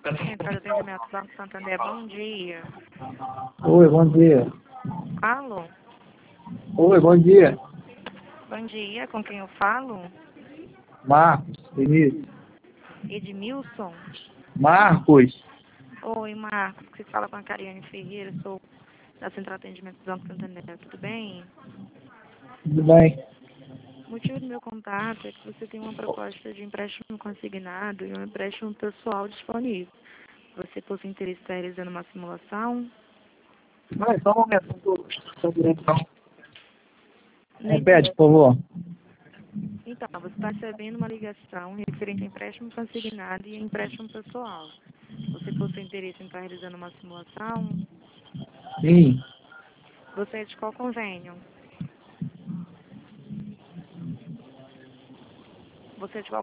Central de Atendimento Banco Santander, bom dia. Oi, bom dia. Alô? Oi, bom dia. Bom dia, com quem eu falo? Marcos, Vinícius. Edmilson? Marcos. Oi, Marcos, você fala com a Cariane Ferreira, sou da Central de Atendimento Banco Santander, tudo bem? Tudo bem? O motivo do meu contato é que você tem uma proposta de empréstimo consignado e um empréstimo pessoal disponível. Você possui interesse em estar realizando uma simulação? Vai, só um momento, não estou direito, não. Não Repete, entendi. por favor. Então, você está recebendo uma ligação referente a empréstimo consignado e empréstimo pessoal. Você possui interesse em estar realizando uma simulação? Sim, Você é de qual convênio? Você é de qual